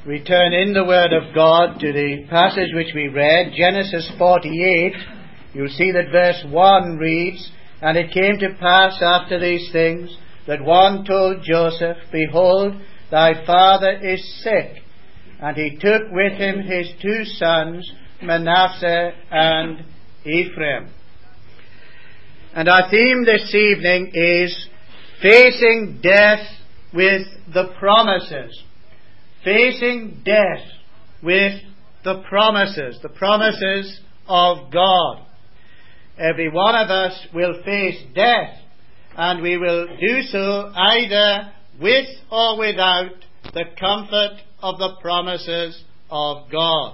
We turn in the Word of God to the passage which we read, Genesis 48. You'll see that verse 1 reads, "And it came to pass after these things, that one told Joseph, Behold, thy father is sick. And he took with him his two sons, Manasseh and Ephraim." And our theme this evening is facing death with the promises. Facing death with the promises of God. Every one of us will face death, and we will do so either with or without the comfort of the promises of God.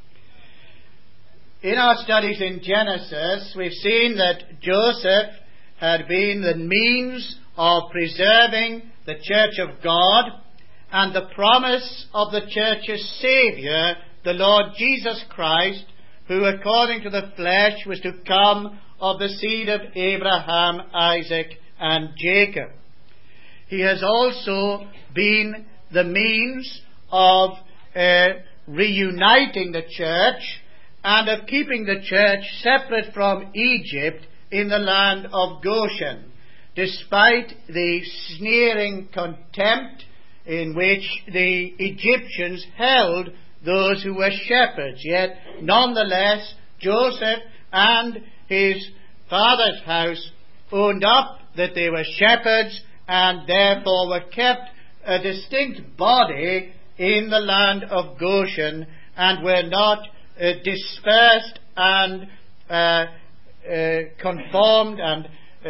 In our studies in Genesis, we've seen that Joseph had been the means of preserving the church of God and the promise of the church's Saviour, the Lord Jesus Christ, who according to the flesh was to come of the seed of Abraham, Isaac, and Jacob. He has also been the means of reuniting the church and of keeping the church separate from Egypt in the land of Goshen, despite the sneering contempt in which the Egyptians held those who were shepherds. Yet, nonetheless, Joseph and his father's house owned up that they were shepherds and therefore were kept a distinct body in the land of Goshen and were not dispersed and conformed and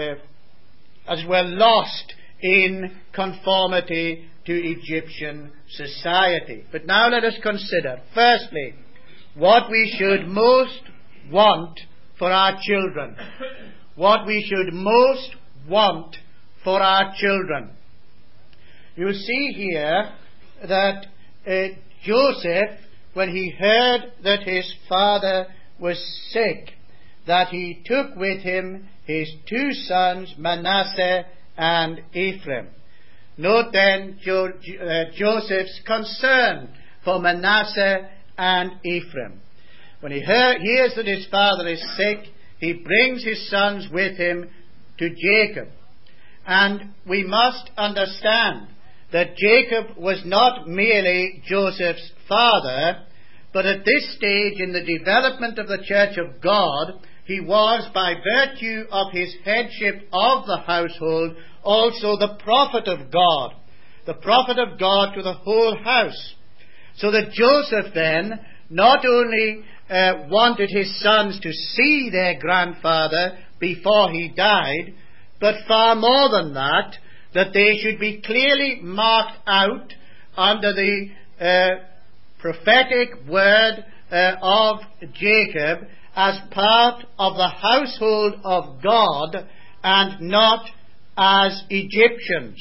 as well lost in conformity to Egyptian society. But now let us consider, firstly, what we should most want for our children. What we should most want for our children. You see here that Joseph, when he heard that his father was sick, that he took with him his two sons, Manasseh and Ephraim. Note then Joseph's concern for Manasseh and Ephraim. When he hears that his father is sick, he brings his sons with him to Jacob. And we must understand that Jacob was not merely Joseph's father, but at this stage in the development of the church of God, he was, by virtue of his headship of the household, also the prophet of God. The prophet of God to the whole house. So that Joseph then not only wanted his sons to see their grandfather before he died, but far more than that, that they should be clearly marked out under the prophetic word of Jacob as part of the household of God and not as Egyptians.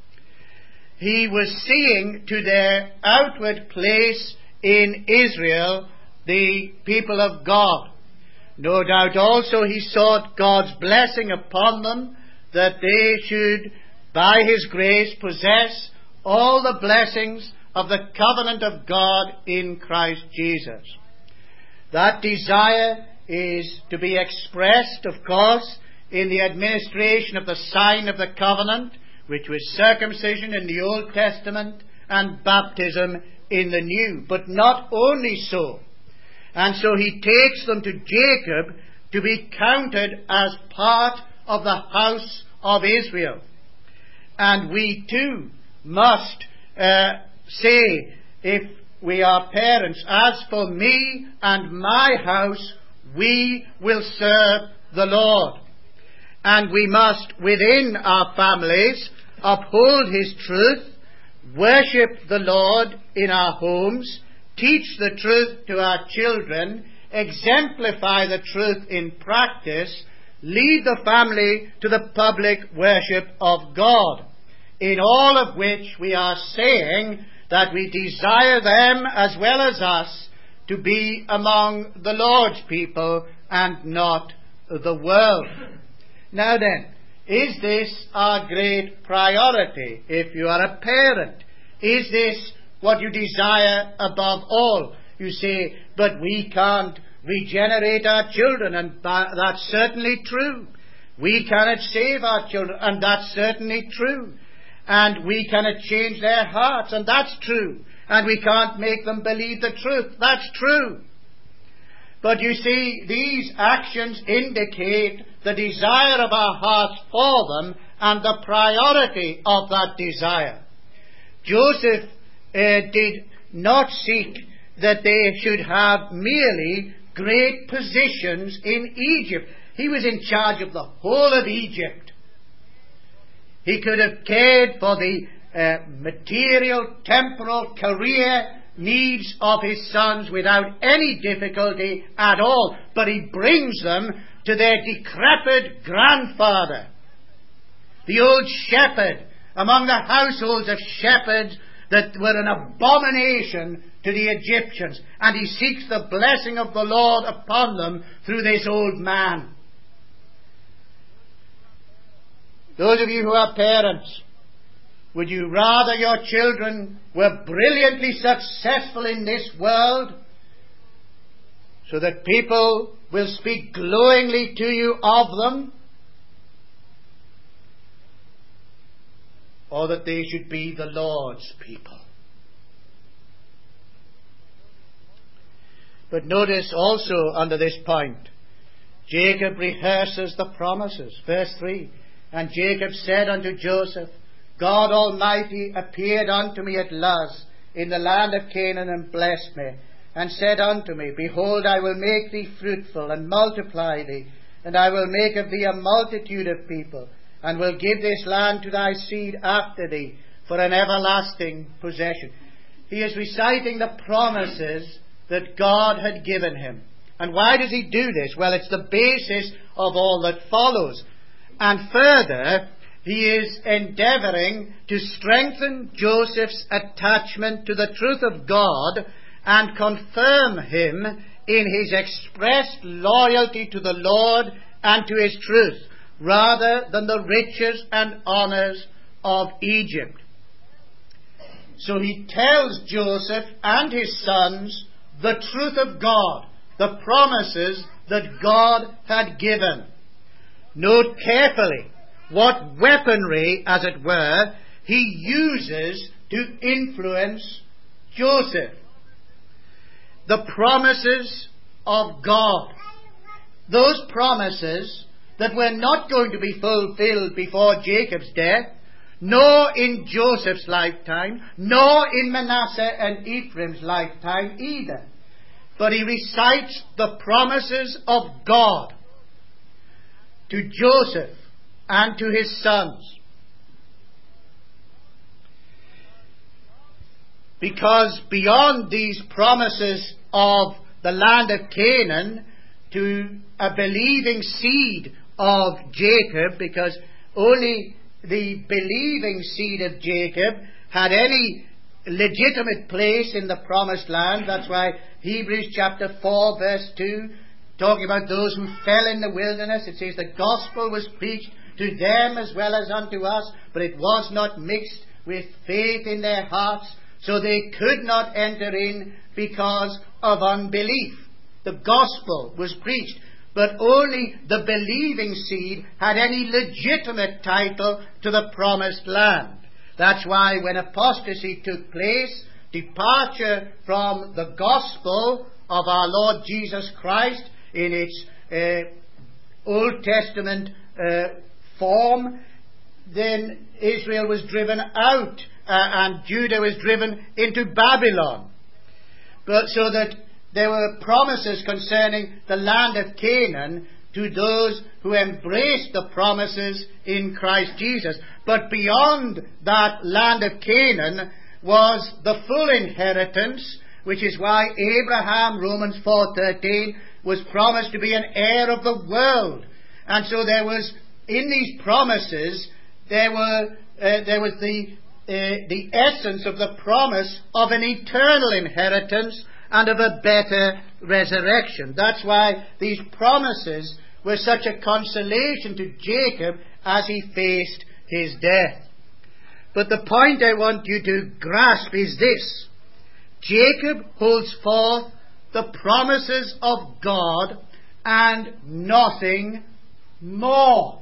He was seeing to their outward place in Israel the people of God. No doubt also he sought God's blessing upon them, that they should, by his grace, possess all the blessings of the covenant of God in Christ Jesus. That desire is to be expressed, of course, in the administration of the sign of the covenant, which was circumcision in the Old Testament and baptism in the New. But not only so. And so he takes them to Jacob to be counted as part of the house of Israel. And we too must say, if we are parents, as for me and my house, we will serve the Lord. And we must, within our families, uphold his truth, worship the Lord in our homes, teach the truth to our children, exemplify the truth in practice, lead the family to the public worship of God, in all of which we are saying that we desire them as well as us to be among the Lord's people and not the world. Now then, is this our great priority if you are a parent? Is this what you desire above all. You say, but we can't regenerate our children, and that's certainly true. We cannot save our children, and that's certainly true. And we cannot change their hearts, and that's true. And we can't make them believe the truth. That's true. But you see, these actions indicate the desire of our hearts for them and the priority of that desire. Joseph did not seek that they should have merely great positions in Egypt. He was in charge of the whole of Egypt. He could have cared for the material, temporal, career needs of his sons without any difficulty at all. But he brings them to their decrepit grandfather, the old shepherd, among the households of shepherds that were an abomination to the Egyptians. And he seeks the blessing of the Lord upon them through this old man. Those of you who are parents, would you rather your children were brilliantly successful in this world so that people will speak glowingly to you of them, or that they should be the Lord's people? But notice also under this point, Jacob rehearses the promises. Verse 3, and Jacob said unto Joseph, God Almighty appeared unto me at Luz in the land of Canaan, and blessed me, and said unto me, Behold, I will make thee fruitful, and multiply thee, and I will make of thee a multitude of people, and will give this land to thy seed after thee for an everlasting possession. He is reciting the promises that God had given him. And why does he do this? Well, it's the basis of all that follows. And further, he is endeavouring to strengthen Joseph's attachment to the truth of God and confirm him in his expressed loyalty to the Lord and to his truth, rather than the riches and honours of Egypt. So he tells Joseph and his sons the truth of God, the promises that God had given. Note carefully what weaponry, as it were, he uses to influence Joseph. The promises of God. Those promises that were not going to be fulfilled before Jacob's death, nor in Joseph's lifetime, nor in Manasseh and Ephraim's lifetime either. But he recites the promises of God to Joseph and to his sons. Because beyond these promises of the land of Canaan to a believing seed of Jacob, because only the believing seed of Jacob had any legitimate place in the promised land. That's why Hebrews chapter 4 verse 2, talking about those who fell in the wilderness, it says the gospel was preached to them as well as unto us, but it was not mixed with faith in their hearts, so they could not enter in because of unbelief. The gospel was preached, but only the believing seed had any legitimate title to the promised land. That's why when apostasy took place, departure from the gospel of our Lord Jesus Christ in its Old Testament form, then Israel was driven out and Judah was driven into Babylon. But so that there were promises concerning the land of Canaan to those who embraced the promises in Christ Jesus. But beyond that land of Canaan was the full inheritance, which is why Abraham, Romans 4:13, was promised to be an heir of the world. And so there was, in these promises, there was the essence of the promise of an eternal inheritance and of a better resurrection. That's why these promises were such a consolation to Jacob as he faced his death. But the point I want you to grasp is this: Jacob holds forth the promises of God and nothing more.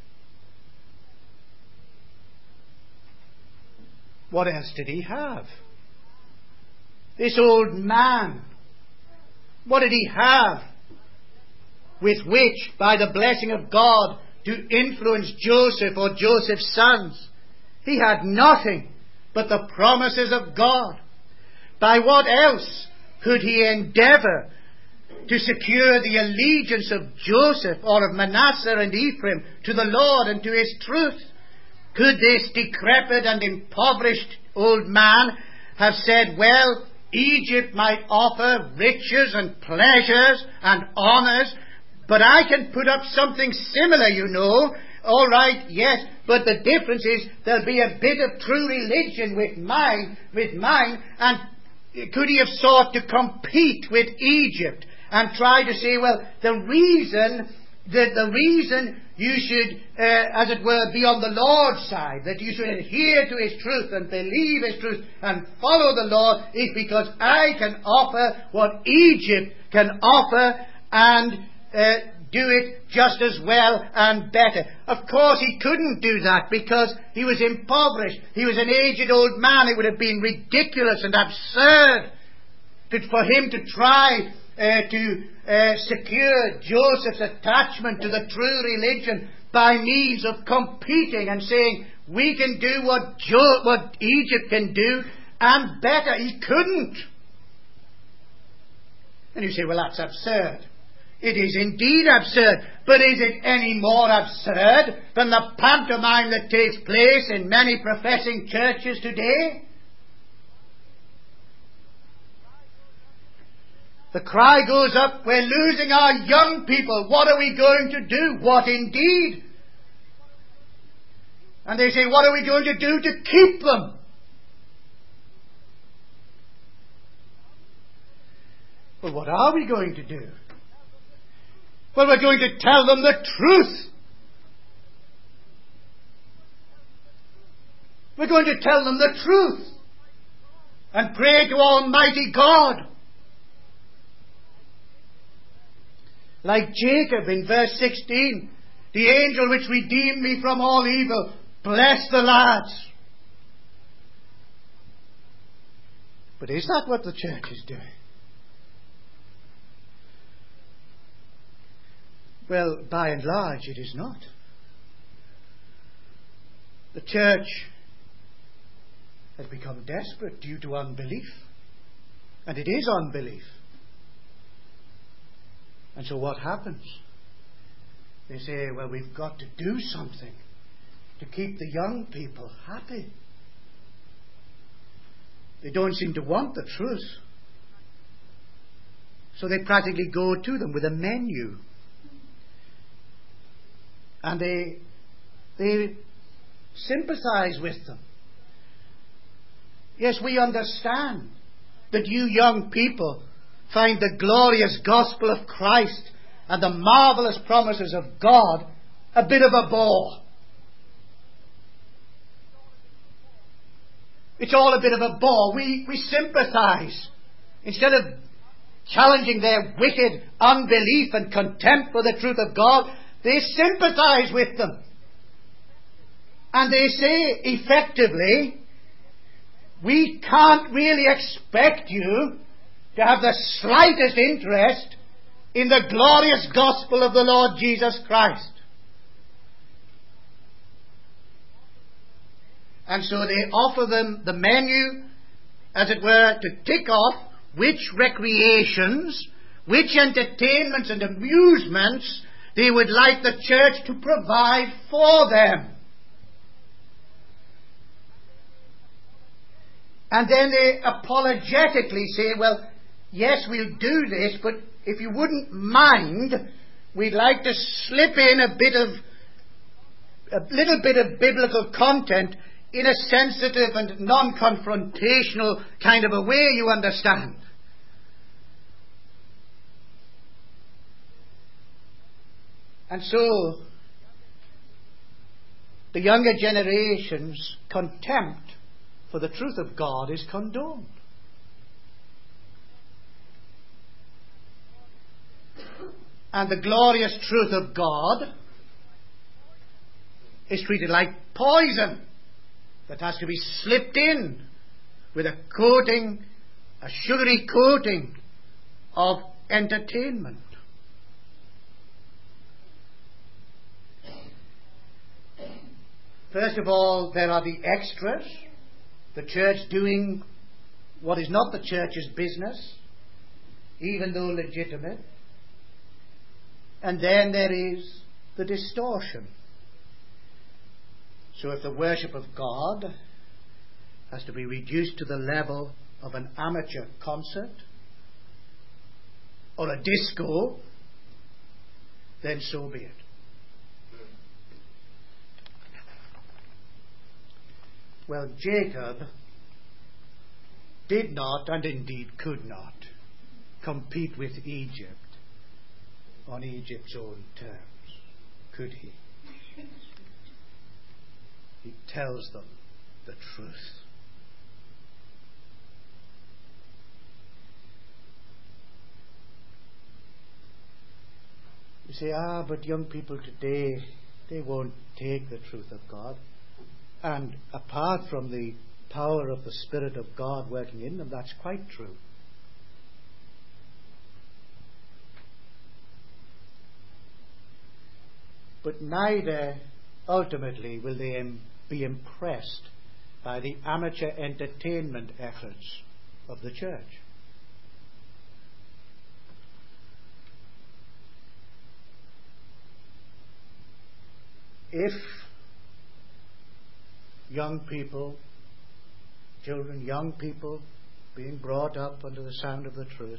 What else did he have? This old man, what did he have with which, by the blessing of God, to influence Joseph or Joseph's sons? He had nothing but the promises of God. By what else could he endeavour to secure the allegiance of Joseph or of Manasseh and Ephraim to the Lord and to His truth? Could this decrepit and impoverished old man have said, well, Egypt might offer riches and pleasures and honours, but I can put up something similar, you know. All right, yes, but the difference is there'll be a bit of true religion with mine, and could he have sought to compete with Egypt and try to say, well, the reason you should, as it were, be on the Lord's side, that you should adhere to His truth and believe His truth and follow the Lord, is because I can offer what Egypt can offer and do it just as well and better. Of course he couldn't do that because he was impoverished. He was an aged old man. It would have been ridiculous and absurd for him to try to secure Joseph's attachment to the true religion by means of competing and saying, we can do what Egypt can do and better. He couldn't. And you say, well, that's absurd. It is indeed absurd, but is it any more absurd than the pantomime that takes place in many professing churches today? The cry goes up, we're losing our young people. What are we going to do? What indeed? And they say, what are we going to do to keep them? Well, what are we going to do? Well, we're going to tell them the truth. We're going to tell them the truth and pray to Almighty God. Like Jacob in verse 16, the angel which redeemed me from all evil, bless the lads. But is that what the church is doing? Well, by and large, it is not. The church has become desperate due to unbelief. And it is unbelief. And so what happens? They say, well, we've got to do something to keep the young people happy. They don't seem to want the truth. So they practically go to them with a menu. And they sympathize with them. Yes, we understand that you young people find the glorious gospel of Christ and the marvelous promises of God a bit of a bore. It's all a bit of a bore. We sympathize. Instead of challenging their wicked unbelief and contempt for the truth of God, they sympathize with them. And they say, effectively, we can't really expect you to have the slightest interest in the glorious gospel of the Lord Jesus Christ. And so they offer them the menu, as it were, to tick off which recreations, which entertainments and amusements they would like the church to provide for them. And then they apologetically say, well, yes, we'll do this, but if you wouldn't mind, we'd like to slip in a little bit of biblical content in a sensitive and non-confrontational kind of a way, you understand. And so, the younger generation's contempt for the truth of God is condoned. And the glorious truth of God is treated like poison that has to be slipped in with a coating, a sugary coating of entertainment. First of all, there are the extras, the church doing what is not the church's business, even though legitimate. And then there is the distortion. So if the worship of God has to be reduced to the level of an amateur concert or a disco, then so be it. Well, Jacob did not, and indeed could not, compete with Egypt on Egypt's own terms, could he? He tells them the truth. You say, but young people today, they won't take the truth of God. And apart from the power of the Spirit of God working in them, that's quite true. But neither ultimately will they be impressed by the amateur entertainment efforts of the church. If young people, children, young people being brought up under the sound of the truth,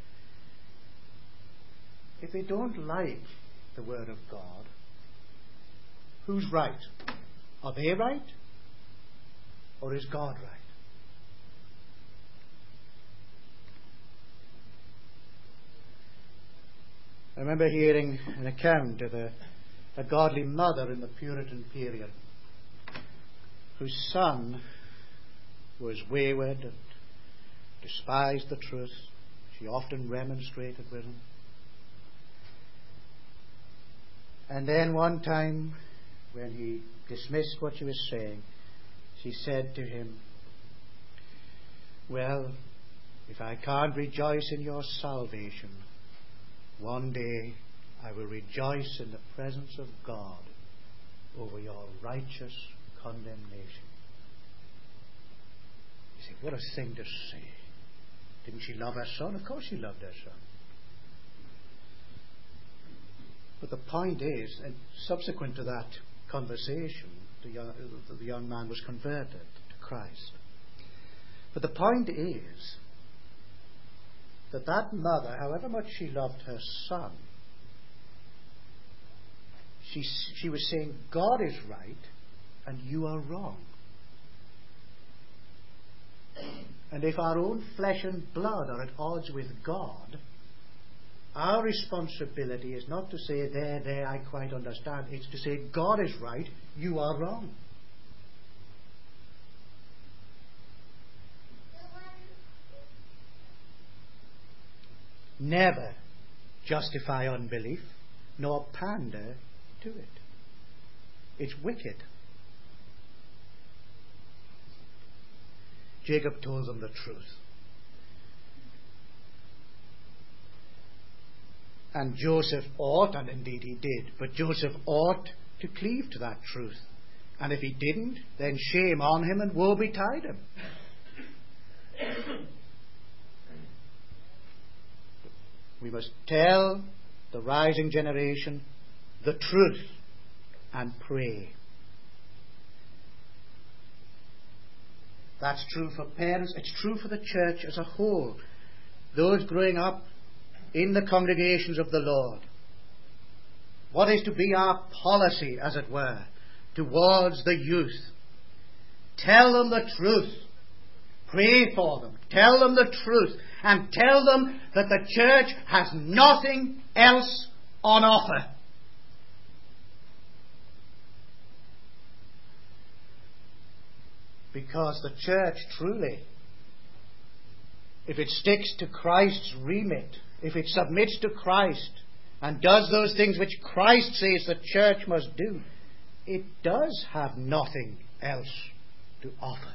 if they don't like the Word of God, who's right? Are they right? Or is God right? I remember hearing an account of a godly mother in the Puritan period whose son was wayward and despised the truth. She often remonstrated with him. And then one time, when he dismissed what she was saying, she said to him, "Well, if I can't rejoice in your salvation, one day I will rejoice in the presence of God over your righteous condemnation." You say, what a thing to say. Didn't she love her son? Of course she loved her son. But the point is, and subsequent to that conversation, the young man was converted to Christ. But the point is that mother, however much she loved her son, she was saying, God is right and you are wrong. And if our own flesh and blood are at odds with God, our responsibility is not to say, there, I quite understand. It's to say, God is right, you are wrong. Never justify unbelief, nor pander to it. It's wicked. Jacob told them the truth. And Joseph ought, and indeed he did, but Joseph ought to cleave to that truth. And if he didn't, then shame on him and woe betide him. We must tell the rising generation the truth and pray. That's true for parents. It's true for the church as a whole. Those growing up in the congregations of the Lord. What is to be our policy, as it were, towards the youth? Tell them the truth. Pray for them. Tell them the truth. And tell them that the church has nothing else on offer. Because the church truly, if it sticks to Christ's remit, if it submits to Christ and does those things which Christ says the church must do, it does have nothing else to offer.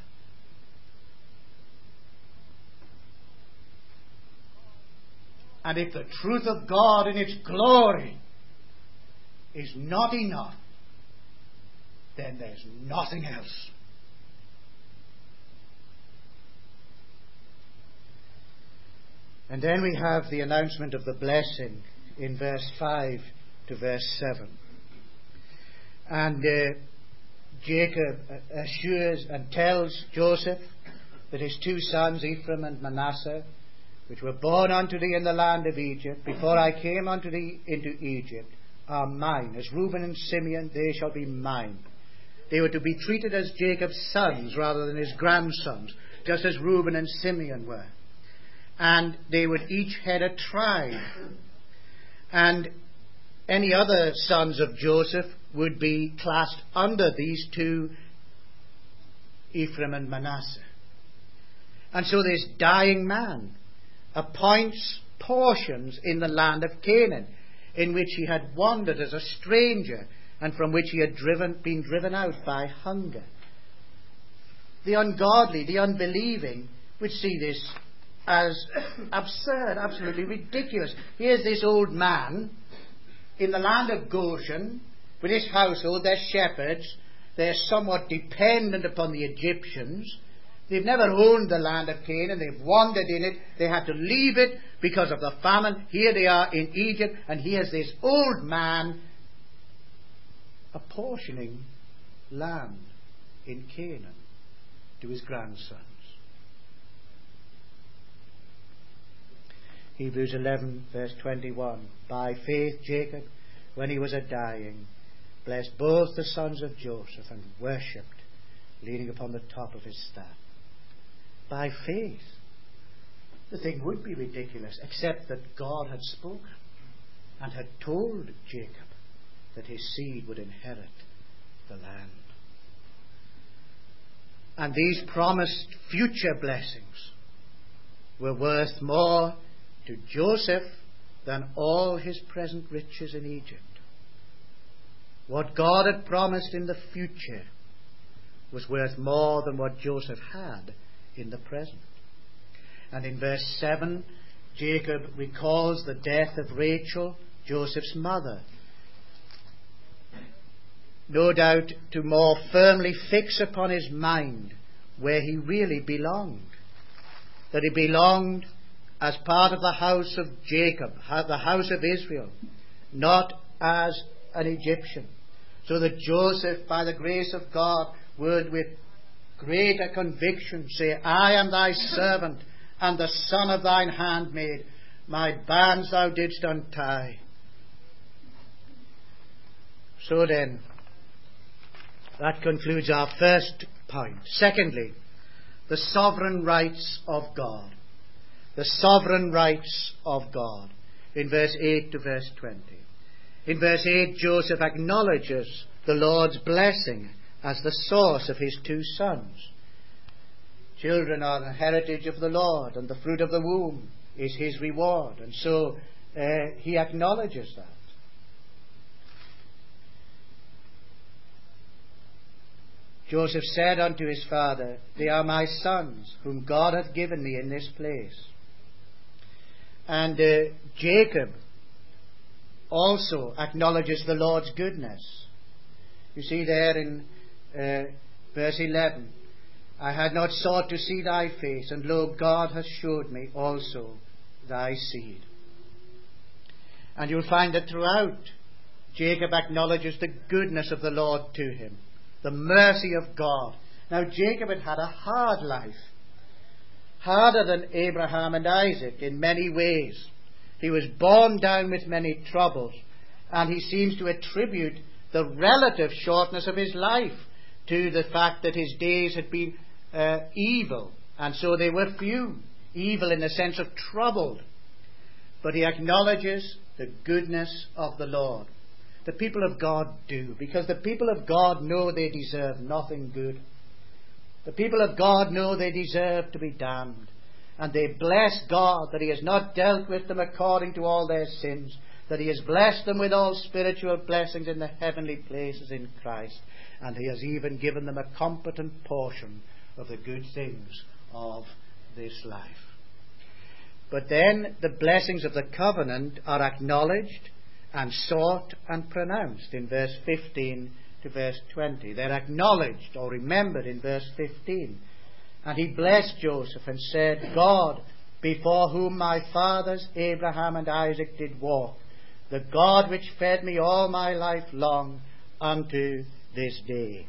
And if the truth of God in its glory is not enough, then there's nothing else. And then we have the announcement of the blessing in verse 5 to verse 7. And Jacob assures and tells Joseph that his two sons, Ephraim and Manasseh, which were born unto thee in the land of Egypt, before I came unto thee into Egypt, are mine. As Reuben and Simeon, they shall be mine. They were to be treated as Jacob's sons rather than his grandsons, just as Reuben and Simeon were. And they would each head a tribe. And any other sons of Joseph would be classed under these two, Ephraim and Manasseh. And so this dying man appoints portions in the land of Canaan, in which he had wandered as a stranger, and from which he had been driven out by hunger. The ungodly, the unbelieving, would see this as absurd, absolutely ridiculous. Here's this old man in the land of Goshen with his household, their shepherds. They're somewhat dependent upon the Egyptians. They've never owned the land of Canaan. They've wandered in it. They had to leave it because of the famine. Here they are in Egypt, and here's this old man apportioning land in Canaan to his grandsons. Hebrews 11 verse 21. By faith Jacob, when he was a-dying, blessed both the sons of Joseph and worshipped, leaning upon the top of his staff. By faith. The thing would be ridiculous, except that God had spoken and had told Jacob that his seed would inherit the land. And these promised future blessings were worth more to Joseph than all his present riches in Egypt. What God had promised in the future was worth more than what Joseph had in the present. And in verse 7, Jacob recalls the death of Rachel, Joseph's mother, no doubt to more firmly fix upon his mind where he really belonged. That he belonged as part of the house of Jacob, the house of Israel, not as an Egyptian. So that Joseph, by the grace of God, would with greater conviction say, I am thy servant and the son of thine handmaid. My bands thou didst untie. So then, that concludes our first point. Secondly, the sovereign rights of God. The sovereign rights of God. In verse 8 to verse 20. In verse 8, Joseph acknowledges the Lord's blessing as the source of his two sons. Children are the heritage of the Lord, and the fruit of the womb is his reward. And so he acknowledges that. Joseph said unto his father, They are my sons, whom God hath given me in this place. And Jacob also acknowledges the Lord's goodness. You see there in verse 11, I had not sought to see thy face, and lo, God hath showed me also thy seed. And you'll find that throughout, Jacob acknowledges the goodness of the Lord to him, the mercy of God. Now, Jacob had had a hard life, harder than Abraham and Isaac in many ways. He was borne down with many troubles, and he seems to attribute the relative shortness of his life to the fact that his days had been evil, and so they were few. Evil in the sense of troubled. But he acknowledges the goodness of the Lord. The people of God do, because the people of God know they deserve nothing good. The people of God know they deserve to be damned. And they bless God that he has not dealt with them according to all their sins, that he has blessed them with all spiritual blessings in the heavenly places in Christ, and he has even given them a competent portion of the good things of this life. But then the blessings of the covenant are acknowledged and sought and pronounced in verse 15 to verse 20. They're acknowledged or remembered in verse 15. And he blessed Joseph and said, God, before whom my fathers Abraham and Isaac did walk, the God which fed me all my life long unto this day.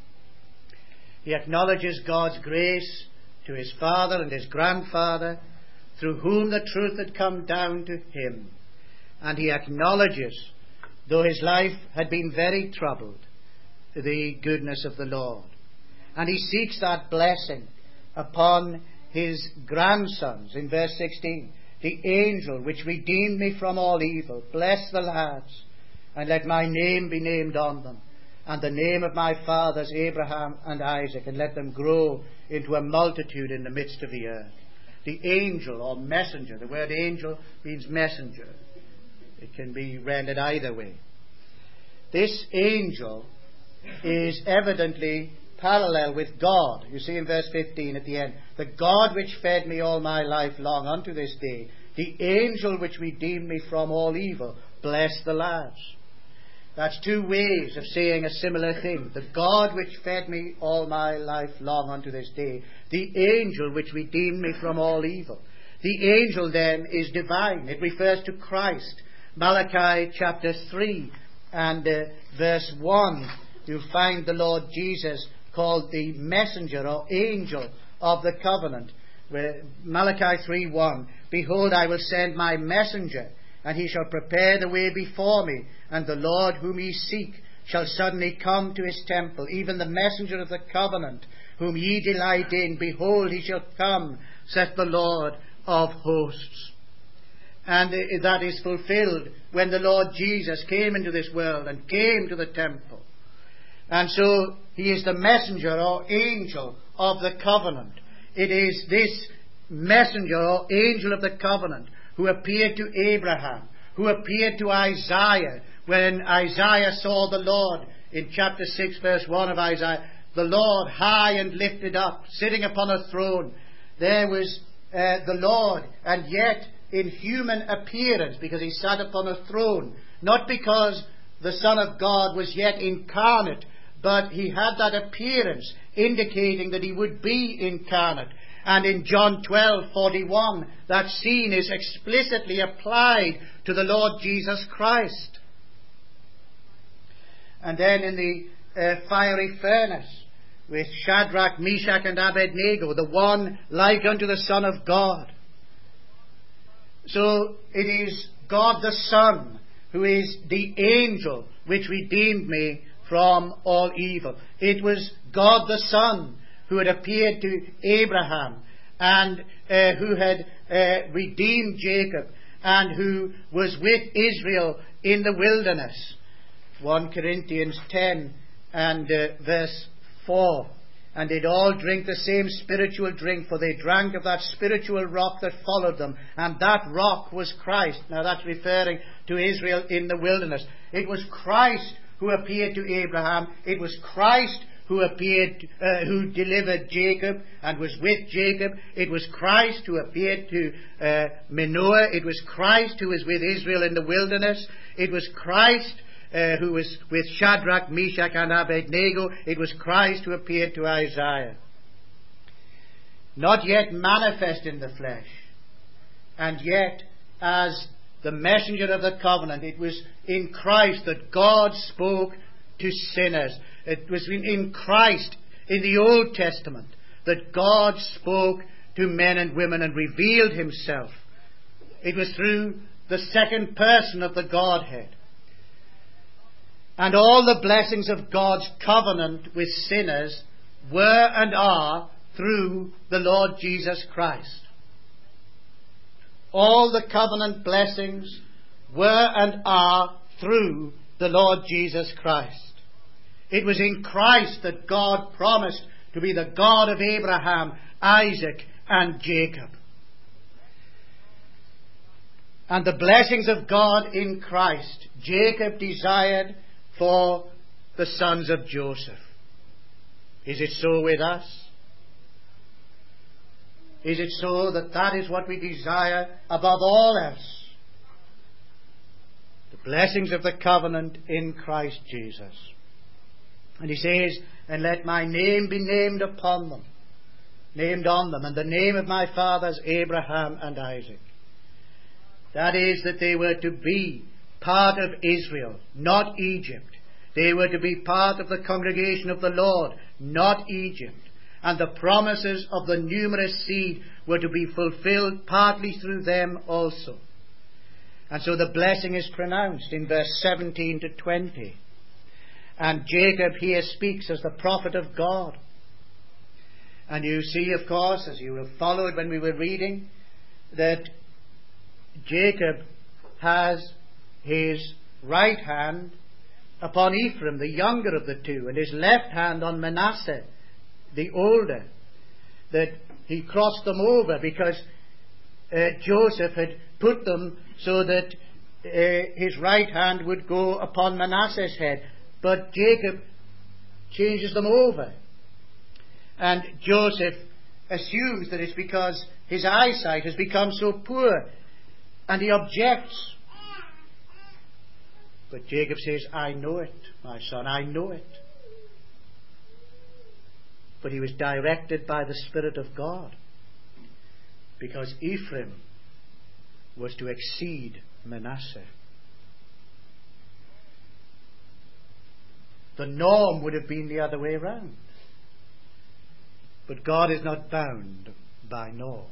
He acknowledges God's grace to his father and his grandfather, through whom the truth had come down to him. And he acknowledges, though his life had been very troubled, the goodness of the Lord. And he seeks that blessing upon his grandsons in verse 16. The angel which redeemed me from all evil, bless the lads, and let my name be named on them, and the name of my fathers Abraham and Isaac, and let them grow into a multitude in the midst of the earth. The angel or messenger, the word angel means messenger. It can be rendered either way. This angel is evidently parallel with God. You see in verse 15 at the end, the God which fed me all my life long unto this day, the angel which redeemed me from all evil, bless the lads. That's two ways of saying a similar thing. The God which fed me all my life long unto this day, the angel which redeemed me from all evil. The angel then is divine. It refers to Christ. Malachi chapter 3 and verse 1, you'll find the Lord Jesus called the messenger or angel of the covenant. Where Malachi 3:1, behold, I will send my messenger, and he shall prepare the way before me, and the Lord whom ye seek shall suddenly come to his temple, even the messenger of the covenant, whom ye delight in. Behold, he shall come, saith the Lord of hosts. And that is fulfilled when the Lord Jesus came into this world and came to the temple. And so he is the messenger or angel of the covenant. It is this messenger or angel of the covenant who appeared to Abraham, who appeared to Isaiah when Isaiah saw the Lord in chapter 6 verse 1 of Isaiah, the Lord high and lifted up, sitting upon a throne. There was the Lord, and yet in human appearance, because he sat upon a throne, not because the Son of God was yet incarnate, but he had that appearance indicating that he would be incarnate. And in John 12:41, that scene is explicitly applied to the Lord Jesus Christ. And then in the fiery furnace with Shadrach, Meshach and Abednego, the one like unto the Son of God. So it is God the Son who is the angel which redeemed me from all evil. It was God the Son who had appeared to Abraham and who had redeemed Jacob and who was with Israel in the wilderness. 1 Corinthians 10 and verse 4. And they'd all drink the same spiritual drink, for they drank of that spiritual rock that followed them, and that rock was Christ. Now that's referring to Israel in the wilderness. It was Christ who appeared to Abraham. It was Christ who appeared, who delivered Jacob and was with Jacob. It was Christ who appeared to Manoah. It was Christ who was with Israel in the wilderness. It was Christ who was with Shadrach, Meshach and Abednego. It was Christ who appeared to Isaiah. Not yet manifest in the flesh, and yet as the messenger of the covenant, it was in Christ that God spoke to sinners. It was in Christ in the Old Testament that God spoke to men and women and revealed himself. It was through the second person of the Godhead. And all the blessings of God's covenant with sinners were and are through the Lord Jesus Christ. All the covenant blessings were and are through the Lord Jesus Christ. It was in Christ that God promised to be the God of Abraham, Isaac and Jacob. and the blessings of God in Christ Jacob desired for the sons of Joseph. Is it so with us? Is it so that that is what we desire above all else? The blessings of the covenant in Christ Jesus. And he says, and let my name be named upon them, named on them, and the name of my fathers Abraham and Isaac. That is, that they were to be part of Israel, not Egypt. They were to be part of the congregation of the Lord, not Egypt. And the promises of the numerous seed were to be fulfilled partly through them also. And so the blessing is pronounced in verse 17 to 20. And Jacob here speaks as the prophet of God. And you see, of course, as you have followed when we were reading, that Jacob has his right hand upon Ephraim, the younger of the two, and his left hand on Manasseh, the older. That he crossed them over because Joseph had put them so that his right hand would go upon Manasseh's head. But Jacob changes them over. And Joseph assumes that it's because his eyesight has become so poor, and he objects. But Jacob says, I know it, my son, I know it. But he was directed by the Spirit of God, because Ephraim was to exceed Manasseh. The norm would have been the other way round. But God is not bound by norms.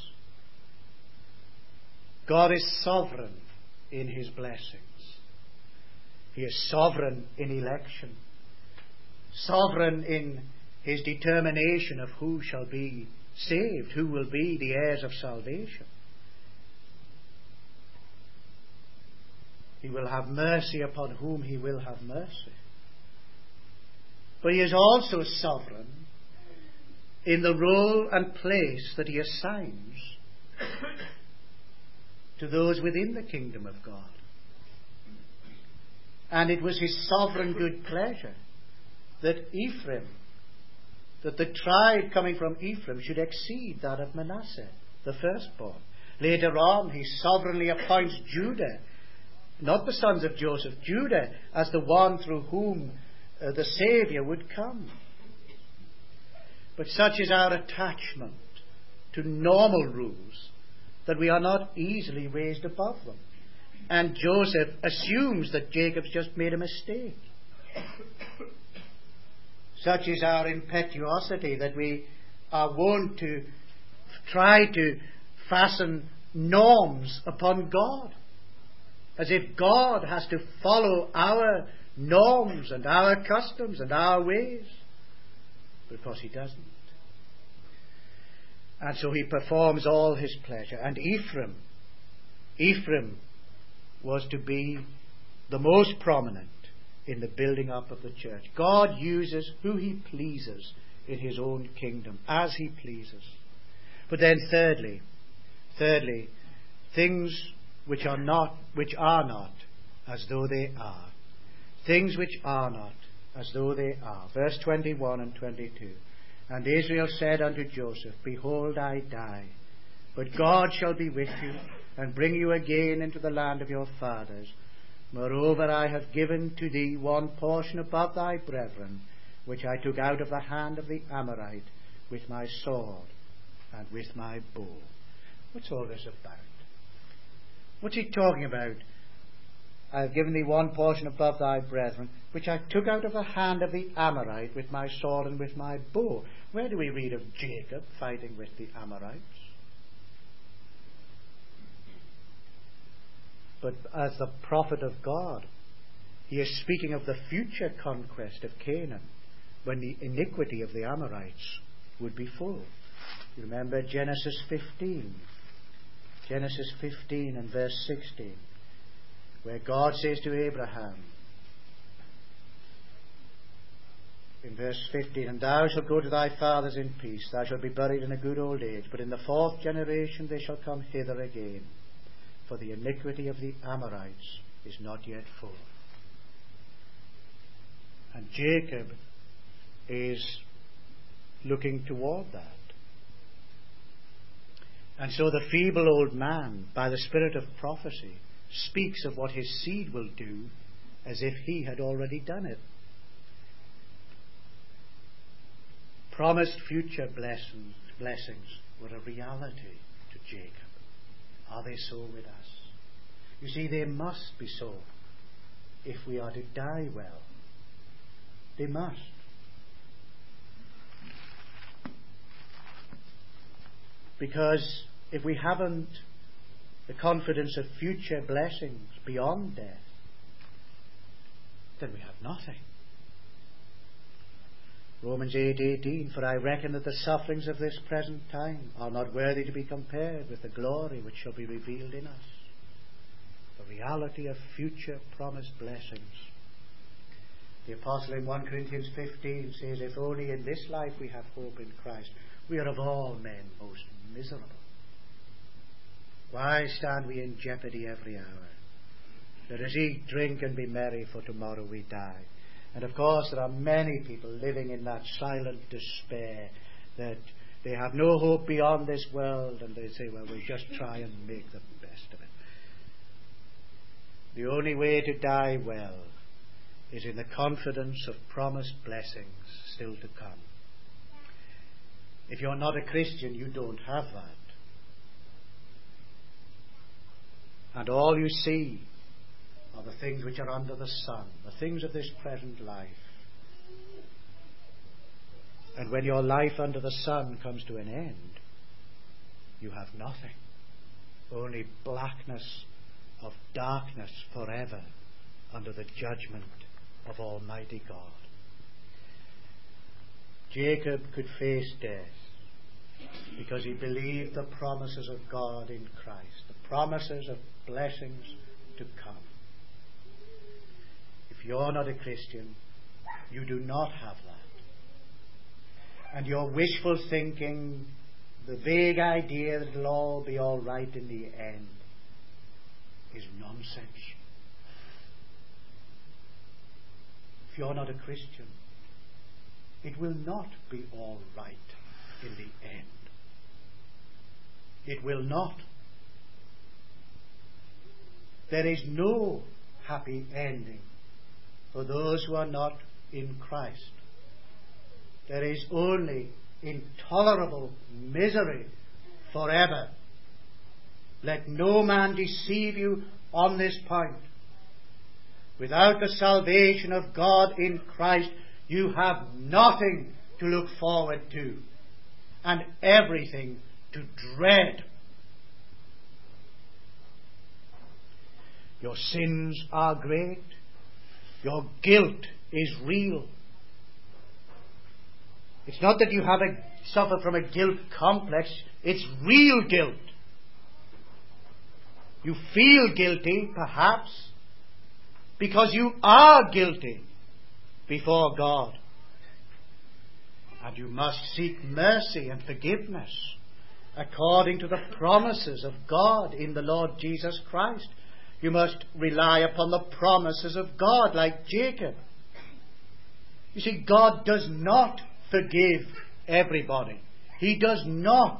God is sovereign in his blessings. He is sovereign in election, sovereign in his determination of who shall be saved, who will be the heirs of salvation. He will have mercy upon whom he will have mercy. But he is also sovereign in the role and place that he assigns to those within the kingdom of God. And it was his sovereign good pleasure that Ephraim, that the tribe coming from Ephraim should exceed that of Manasseh, the firstborn. Later on, he sovereignly appoints Judah, not the sons of Joseph, Judah as the one through whom the Saviour would come. But such is our attachment to normal rules that we are not easily raised above them. And Joseph assumes that Jacob's just made a mistake. Such is our impetuosity that we are wont to try to fasten norms upon God, as if God has to follow our norms and our customs and our ways, because he doesn't. And so he performs all his pleasure. And Ephraim was to be the most prominent in the building up of the church. God uses who he pleases in his own kingdom, as he pleases. But then thirdly, things which are not as though they are. Things which are not as though they are. Verse 21 and 22. And Israel said unto Joseph, Behold, I die, but God shall be with you, and bring you again into the land of your fathers. Moreover, I have given to thee one portion above thy brethren, which I took out of the hand of the Amorite with my sword and with my bow. What's all this about? What's he talking about? I have given thee one portion above thy brethren, which I took out of the hand of the Amorite with my sword and with my bow. Where do we read of Jacob fighting with the Amorites? But as the prophet of God, he is speaking of the future conquest of Canaan, when the iniquity of the Amorites would be full. You remember Genesis 15. Genesis 15 and verse 16. Where God says to Abraham, in verse 15, And thou shalt go to thy fathers in peace, thou shalt be buried in a good old age, but in the fourth generation they shall come hither again. for the iniquity of the Amorites is not yet full. And Jacob is looking toward that. And so the feeble old man, by the spirit of prophecy, speaks of what his seed will do as if he had already done it. Promised future blessings were a reality to Jacob. Are they so with us? You see, they must be so if we are to die well. They must. Because if we haven't the confidence of future blessings beyond death, then we have nothing. Romans 8:18, for I reckon that the sufferings of this present time are not worthy to be compared with the glory which shall be revealed in us. The reality of future promised blessings. The apostle in 1 Corinthians 15 says, if only in this life we have hope in Christ, we are of all men most miserable. Why stand we in jeopardy every hour? Let us eat, drink, and be merry, for tomorrow we die. And of course there are many people living in that silent despair that they have no hope beyond this world, and they say, well, we'll just try and make the best of it. The only way to die well is in the confidence of promised blessings still to come. If you're not a Christian, you don't have that. And all you see are the things which are under the sun, the things of this present life. And when your life under the sun comes to an end, you have nothing. Only blackness of darkness forever under the judgment of Almighty God. Jacob could face death because he believed the promises of God in Christ, the promises of blessings to come. If you're not a Christian, you do not have that. And your wishful thinking, the vague idea that it'll all be all right in the end, is nonsense. If you're not a Christian, it will not be all right in the end. It will not. There is no happy ending for those who are not in Christ. There is only intolerable misery forever. Let no man deceive you on this point. Without the salvation of God in Christ, you have nothing to look forward to and everything to dread. Your sins are great. Your guilt is real. It's not that you suffer from a guilt complex. It's real guilt. You feel guilty, perhaps, because you are guilty before God. And you must seek mercy and forgiveness according to the promises of God in the Lord Jesus Christ. You must rely upon the promises of God like Jacob. You see, God does not forgive everybody. He does not.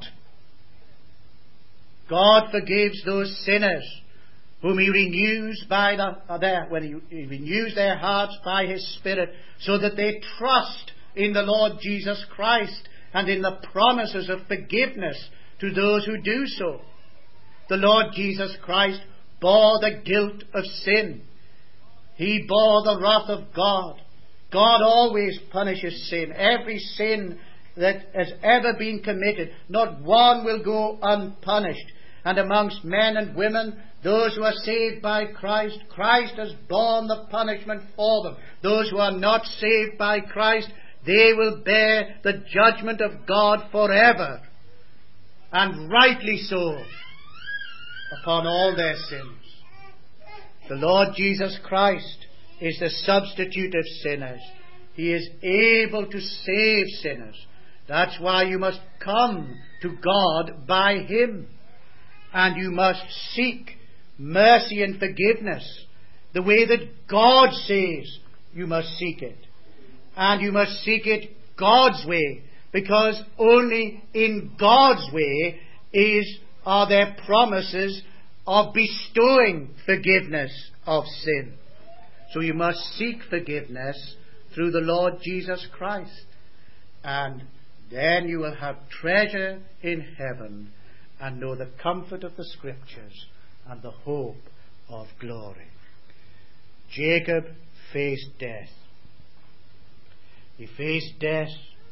God forgives those sinners whom He renews when He renews their hearts by His Spirit, so that they trust in the Lord Jesus Christ and in the promises of forgiveness to those who do so. The Lord Jesus Christ bore the guilt of sin. He bore the wrath of God. God always punishes sin. Every sin that has ever been committed, not one will go unpunished. And amongst men and women, those who are saved by Christ, Christ has borne the punishment for them. Those who are not saved by Christ, they will bear the judgment of God forever, and rightly so, upon all their sins. The Lord Jesus Christ is the substitute of sinners. He is able to save sinners. That's why you must come to God by Him. And you must seek mercy and forgiveness, the way that God says you must seek it. And you must seek it God's way, because only in God's way are there promises of bestowing forgiveness of sin. So you must seek forgiveness through the Lord Jesus Christ. And then you will have treasure in heaven and know the comfort of the Scriptures and the hope of glory. Jacob faced death. He faced death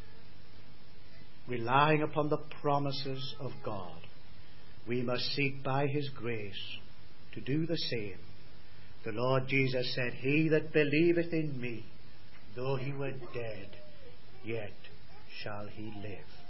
relying upon the promises of God. We must seek by His grace to do the same. The Lord Jesus said, "He that believeth in me, though he were dead, yet shall he live."